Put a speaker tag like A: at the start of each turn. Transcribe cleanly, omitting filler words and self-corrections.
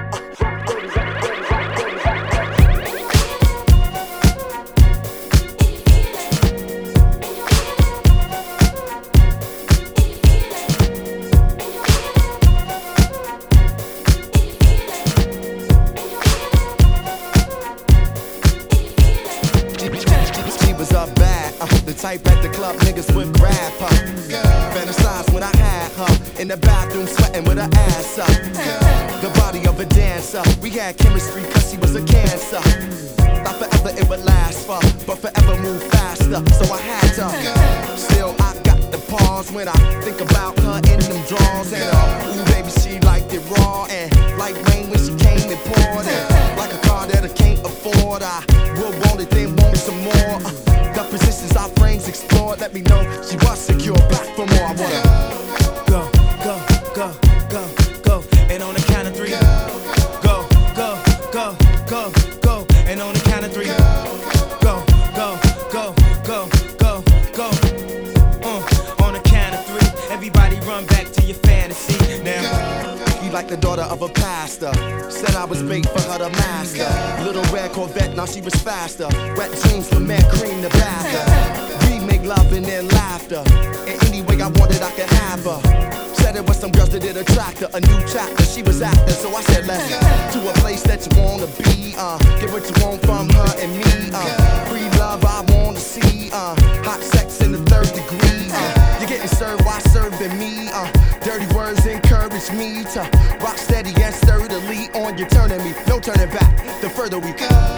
A: She was up bad, the type at the club niggas would grab her. Fantasize when I had her in the bathroom sweating with her ass up. The body of a dancer, we had chemistry cause she was a cancer. Thought forever it would last for, but forever move faster, so I had to. Still I got the pause when I think about her in them drawers. And ooh baby she liked it raw, and like rain when she came and poured it. Like a car that I can't afford, I will want it then want some more. The positions our brains explored let me know she was secure. Back for more, I wanna go, go, go, go, go. And on the count of three, go, go, go, go, go. And on the count of three, go, go, go, go, go, go. On the count of three, everybody run back to your fantasy. Now, you like the daughter of a pastor. Said I was bait for her to master. Little red Corvette, now she was faster. Wet dreams for mad cream to bath her. We make love and then laughter. And any way I wanted, I could have her. Said it was some girls that did attract her. A new chapter, she was after. So I said, let's to a place that you wanna be. Get what you want from her and me. Free love, I wanna see. Hot sex in the third degree. You're getting served while serving me. Dirty words encourage me to rock steady and sturdily on your turning me. No turning back, the further we go.